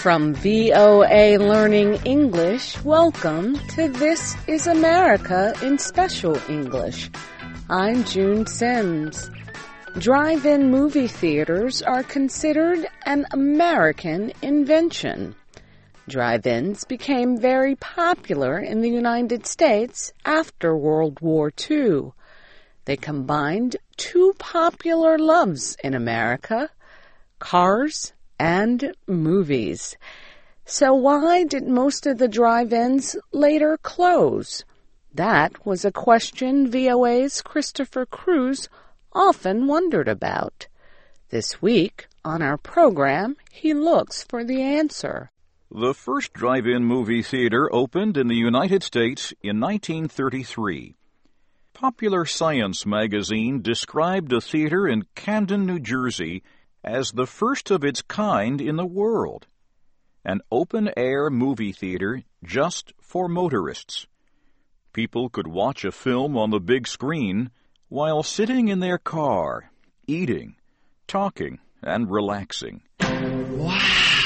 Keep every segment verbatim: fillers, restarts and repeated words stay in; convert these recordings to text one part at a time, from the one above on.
From V O A Learning English, welcome to This is America in Special English. I'm June Sims. Drive-in movie theaters are considered an American invention. Drive-ins became very popular in the United States after World War Two. They combined two popular loves in America, cars and movies. So why did most of the drive-ins later close? That was a question V O A's Christopher Cruz often wondered about. This week on our program, he looks for the answer. The first drive-in movie theater opened in the United States in nineteen thirty-three. Popular Science magazine described a theater in Camden, New Jersey, as the first of its kind in the world, an open-air movie theater just for motorists. People could watch a film on the big screen while sitting in their car, eating, talking, and relaxing. Wow!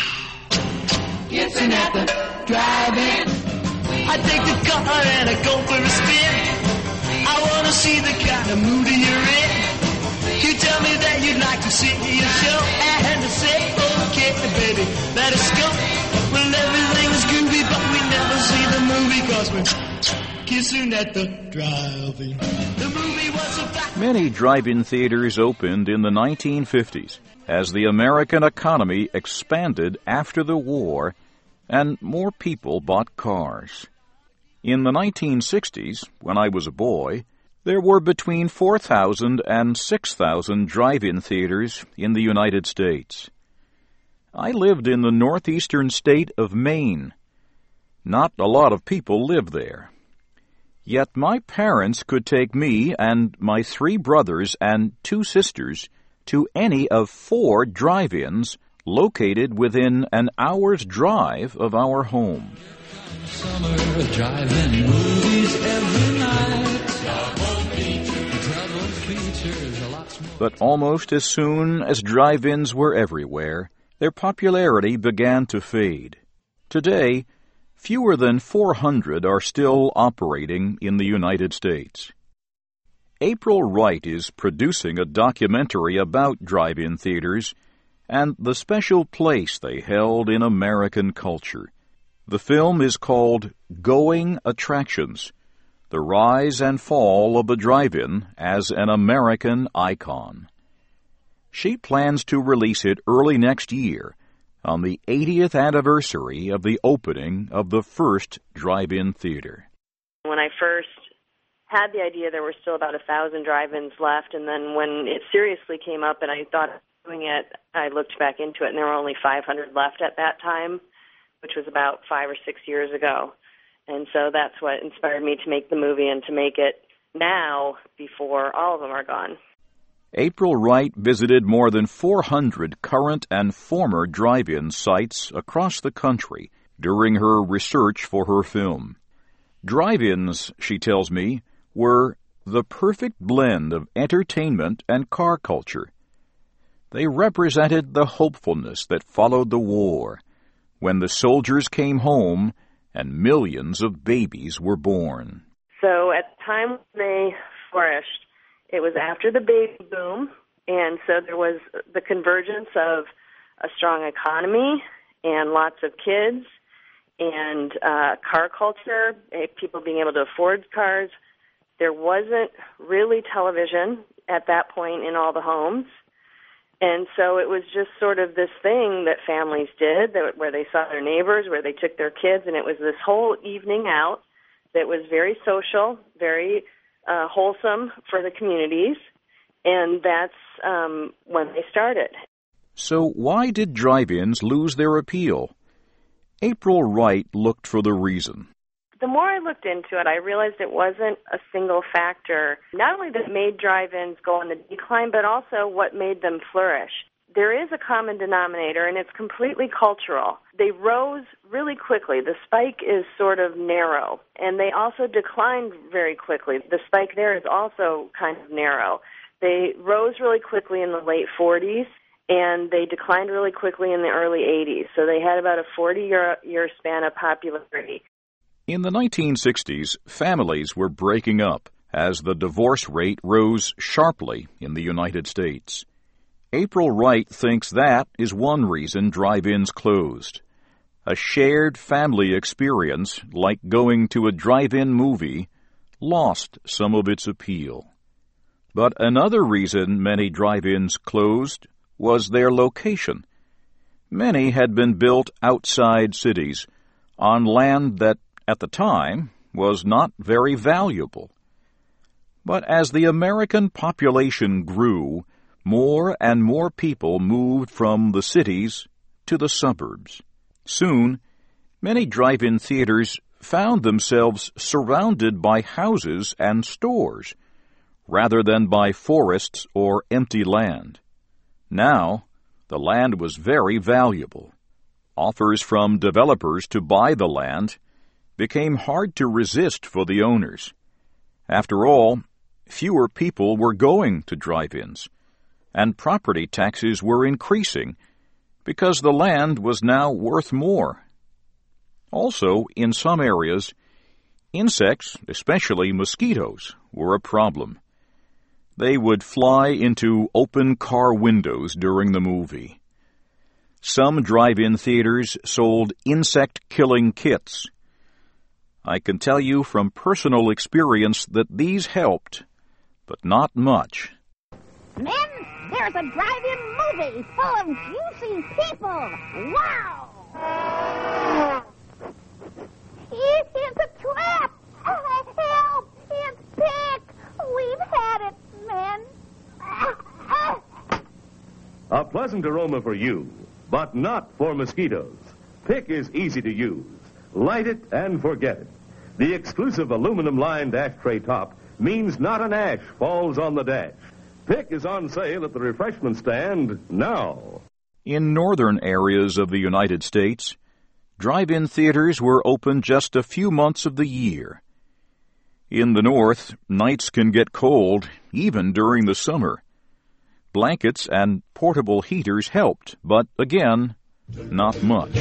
It's an at the drive-in. I take the car and I go for a spin. I want to see the kind of mood you're in. You tell me that you'd like to see a show, and I say, okay, baby, let us go. Well, everything's groovy, but we never see the movie, cause we're kissing at the drive-in. The movie was a fact. Many drive-in theaters opened in the nineteen fifties as the American economy expanded after the war and more people bought cars. In the nineteen sixties, when I was a boy, there were between four thousand and six thousand drive-in theaters in the United States. I lived in the northeastern state of Maine. Not a lot of people live there. Yet my parents could take me and my three brothers and two sisters to any of four drive-ins located within an hour's drive of our home. Summer drive-in movies every night. But almost as soon as drive-ins were everywhere, their popularity began to fade. Today, fewer than four hundred are still operating in the United States. April Wright is producing a documentary about drive-in theaters and the special place they held in American culture. The film is called Going Attractions: The Rise and Fall of the Drive-In as an American Icon. She plans to release it early next year, on the eightieth anniversary of the opening of the first drive-in theater. When I first had the idea, there were still about a thousand drive-ins left, and then when it seriously came up and I thought of doing it, I looked back into it, and there were only five hundred left at that time, which was about five or six years ago. And so that's what inspired me to make the movie and to make it now before all of them are gone. April Wright visited more than four hundred current and former drive-in sites across the country during her research for her film. Drive-ins, she tells me, were the perfect blend of entertainment and car culture. They represented the hopefulness that followed the war, when the soldiers came home and millions of babies were born. So at the time they flourished, it was after the baby boom, and so there was the convergence of a strong economy and lots of kids and uh, car culture, people being able to afford cars. There wasn't really television at that point in all the homes. And so it was just sort of this thing that families did, that, where they saw their neighbors, where they took their kids, and it was this whole evening out that was very social, very uh, wholesome for the communities, and that's um, when they started. So why did drive-ins lose their appeal? April Wright looked for the reason. The more I looked into it, I realized it wasn't a single factor, not only that made drive-ins go on the decline, but also what made them flourish. There is a common denominator, and it's completely cultural. They rose really quickly. The spike is sort of narrow, and they also declined very quickly. The spike there is also kind of narrow. They rose really quickly in the late forties, and they declined really quickly in the early eighties. So they had about a forty-year year span of popularity. In the nineteen sixties, families were breaking up as the divorce rate rose sharply in the United States. April Wright thinks that is one reason drive-ins closed. A shared family experience, like going to a drive-in movie, lost some of its appeal. But another reason many drive-ins closed was their location. Many had been built outside cities, on land that, at the time, was not very valuable. But as the American population grew, more and more people moved from the cities to the suburbs. Soon, many drive-in theaters found themselves surrounded by houses and stores, rather than by forests or empty land. Now, the land was very valuable. Offers from developers to buy the land became hard to resist for the owners. After all, fewer people were going to drive-ins, and property taxes were increasing because the land was now worth more. Also, in some areas, insects, especially mosquitoes, were a problem. They would fly into open car windows during the movie. Some drive-in theaters sold insect-killing kits. I can tell you from personal experience that these helped, but not much. Men, there's a drive-in movie full of juicy people. Wow! It is a trap! Help! It's Pick! We've had it, men. A pleasant aroma for you, but not for mosquitoes. Pick is easy to use. Light it and forget it. The exclusive aluminum-lined ashtray top means not an ash falls on the dash. Pick is on sale at the refreshment stand now. In northern areas of the United States, drive-in theaters were open just a few months of the year. In the north, nights can get cold, even during the summer. Blankets and portable heaters helped, but again, not much.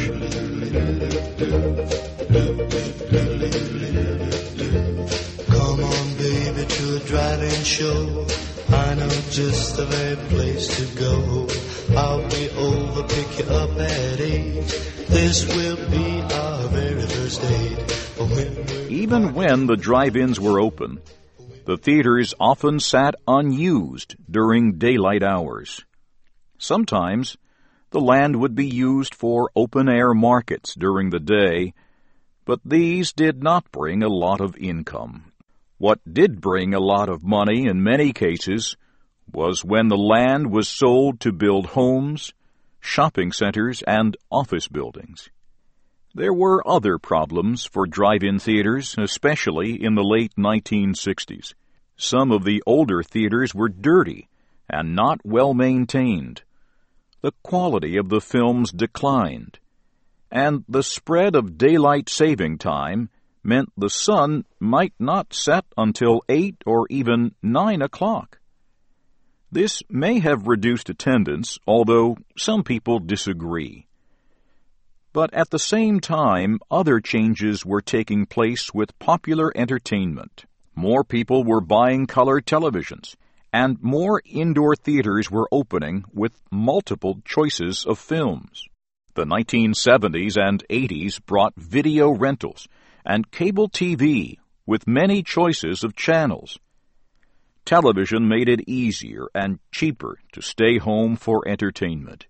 Come on, baby, to a drive-in show. I know just the very place to go. I'll be over, pick you up at eight. This will be our very first date. When Even when the drive-ins were open, the theaters often sat unused during daylight hours. Sometimes, the land would be used for open-air markets during the day, but these did not bring a lot of income. What did bring a lot of money in many cases was when the land was sold to build homes, shopping centers, and office buildings. There were other problems for drive-in theaters, especially in the late nineteen sixties. Some of the older theaters were dirty and not well maintained. The quality of the films declined, and the spread of daylight saving time meant the sun might not set until eight or even nine o'clock. This may have reduced attendance, although some people disagree. But at the same time, other changes were taking place with popular entertainment. More people were buying color televisions, and more indoor theaters were opening with multiple choices of films. The nineteen seventies and eighties brought video rentals and cable T V with many choices of channels. Television made it easier and cheaper to stay home for entertainment.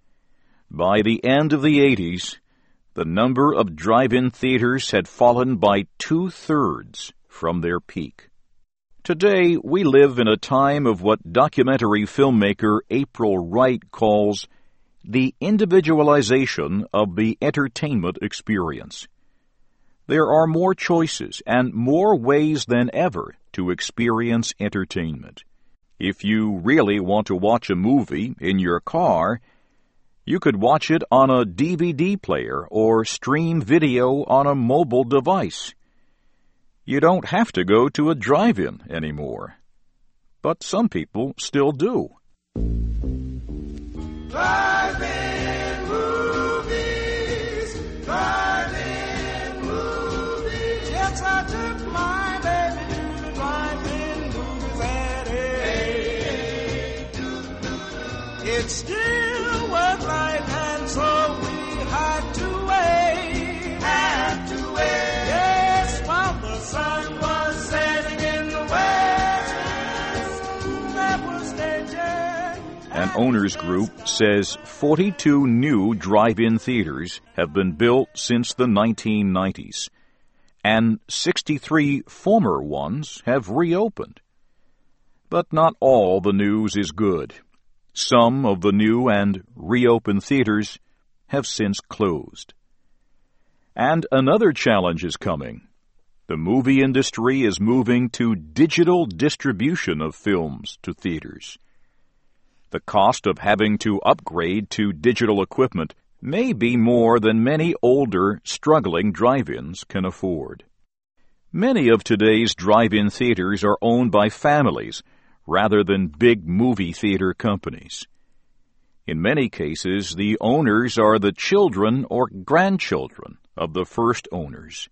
By the end of the eighties, the number of drive-in theaters had fallen by two-thirds from their peak. Today, we live in a time of what documentary filmmaker April Wright calls the individualization of the entertainment experience. There are more choices and more ways than ever to experience entertainment. If you really want to watch a movie in your car, you could watch it on a D V D player or stream video on a mobile device. You don't have to go to a drive-in anymore. But some people still do. Drive-in movies, drive-in movies. Yes, I took my baby to the drive-in movies at eight. It's still worth right, and so we had to wait, had to wait. Yes, while the sun was setting in the west, there was danger. An owners group says forty-two new drive-in theaters have been built since the nineteen nineties, and sixty-three former ones have reopened. But not all the news is good. Some of the new and reopened theaters have since closed. And another challenge is coming. The movie industry is moving to digital distribution of films to theaters. The cost of having to upgrade to digital equipment may be more than many older, struggling drive-ins can afford. Many of today's drive-in theaters are owned by families rather than big movie theater companies. In many cases, the owners are the children or grandchildren of the first owners.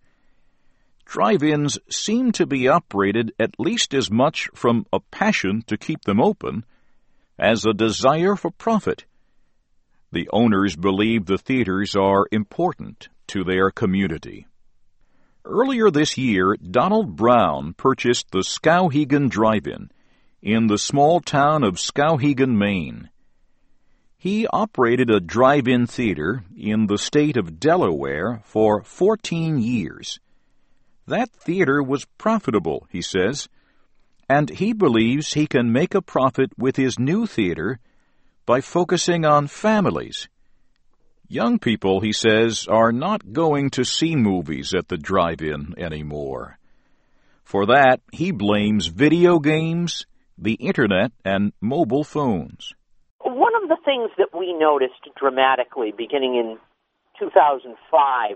Drive-ins seem to be operated at least as much from a passion to keep them open as a desire for profit. The owners believe the theaters are important to their community. Earlier this year, Donald Brown purchased the Skowhegan Drive-In in the small town of Skowhegan, Maine. He operated a drive-in theater in the state of Delaware for fourteen years. That theater was profitable, he says, and he believes he can make a profit with his new theater by focusing on families. Young people, he says, are not going to see movies at the drive-in anymore. For that, he blames video games, the Internet, and mobile phones. One of the things that we noticed dramatically beginning in two thousand five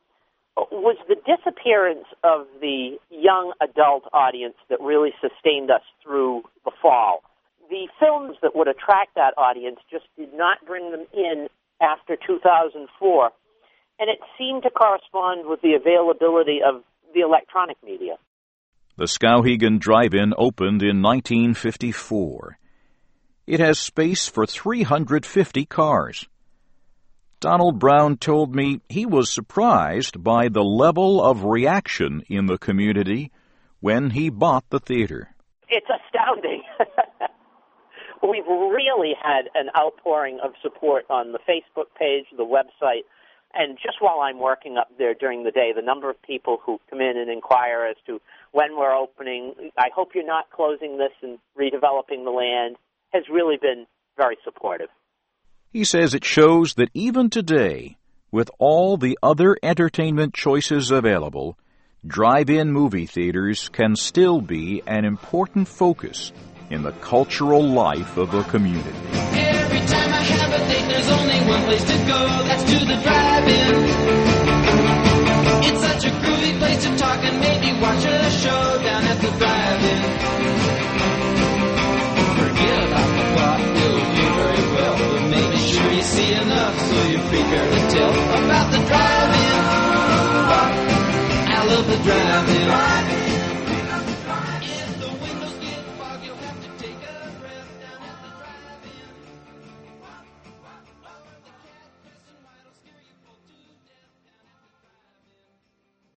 was the disappearance of the young adult audience that really sustained us through the fall. The films that would attract that audience just did not bring them in after two thousand four, and it seemed to correspond with the availability of the electronic media. The Skowhegan Drive-In opened in nineteen fifty-four. It has space for three hundred fifty cars. Donald Brown told me he was surprised by the level of reaction in the community when he bought the theater. It's astounding. We've really had an outpouring of support on the Facebook page, the website, and just while I'm working up there during the day, the number of people who come in and inquire as to when we're opening, I hope you're not closing this and redeveloping the land, has really been very supportive. He says it shows that even today, with all the other entertainment choices available, drive-in movie theaters can still be an important focus in the cultural life of a community. Every time I have a date, there's only one place to go, that's to the drive-in. It's such a groovy place to talk and maybe watch a show down at the drive-in. Forget about the plot, you'll do very well, but make sure you see enough so you prepare to tell about the drive-in. I love the drive-in.